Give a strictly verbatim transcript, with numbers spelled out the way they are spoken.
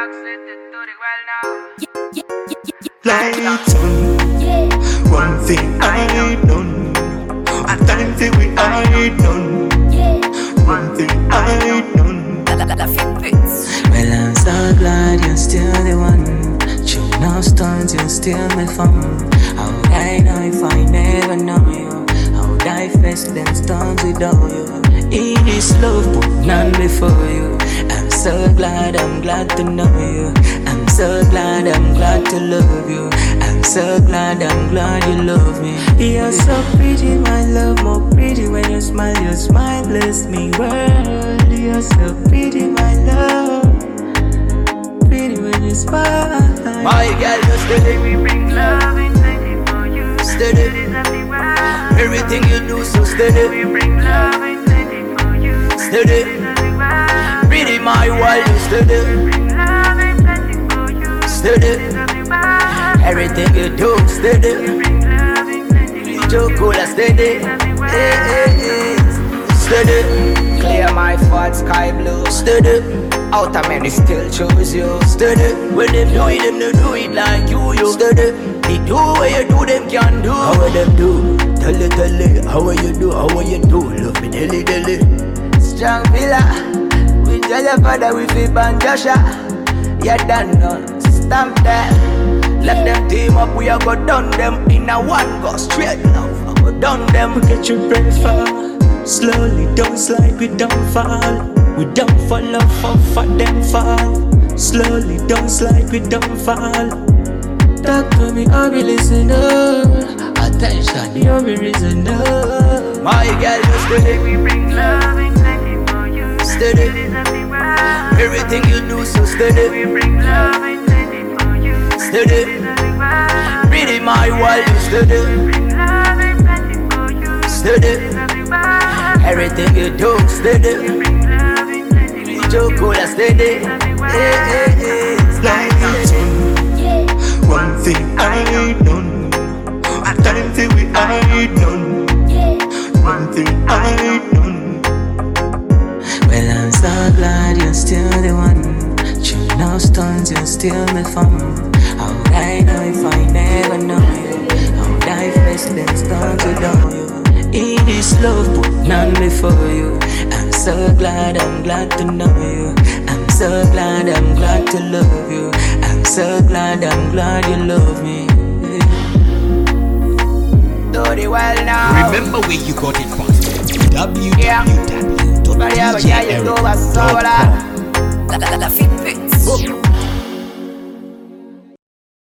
Lights on. One thing I done. A time till we I done. One thing I done. Well, I'm so glad you're still the one. True no stones, you're still my phone. How would I know if I never know you? How would I face them stones without you? In this love, put none before you. I'm so glad, I'm glad to know you. I'm so glad, I'm glad to love you. I'm so glad, I'm glad you love me. You're so pretty, my love, more pretty when you smile. Your smile bless me world. You're so pretty, my love, pretty when you smile. My girl, you steady. We bring love in plenty for you. Steady. Everything you do so steady. We bring love in plenty for you. Steady. Pretty my world, you steady. We bring love in plenty for you. Steady. Everything you do steady. We bring love in plenty for Too you. cool and steady. Hey, hey, hey. Steady. Clear my thoughts, sky blue. Steady. Out of many still choose you. Steady. When them do it, them don't do it like you, you. Steady. They do what you do, them can do. How are them do? Tell it, tell it. How are you do? How are you do? Love me daily, daily. Strong villa. We tell your father we feel Banjasha. You done none. Stamp that. Let them team up. We are go done them in a one go straight now. I go done them. We get your breath fall. Slowly, don't slide, we don't fall. We don't fall off off of them fall. Slowly, don't slide, we don't fall. Talk to me, I'll be listening. Attention, you'll be listening. My girl, you steady. We bring love in plenty for you. Steady. Everything you do so steady. We bring love in plenty for you. Steady. Pretty my world, you steady. We bring love in plenty for you. Steady. Everything you do steady. We bring love in plenty for Too you. cool and steady. Hey, hey, hey. Lights on. One thing I done. A time till we I done. One thing I done. Well, I'm so glad you're still the one. True no stones, you're still my phone. How would I know if I never know you? How would I face them stones without you? In this love, put none before you. I'm so glad, I'm glad to know you. I'm so glad, I'm glad to love you. I'm so glad, I'm glad you love me. Do the well now. Remember where you got it from. w w w dot But yeah, but d j yeah, you eric know dot what's com. up.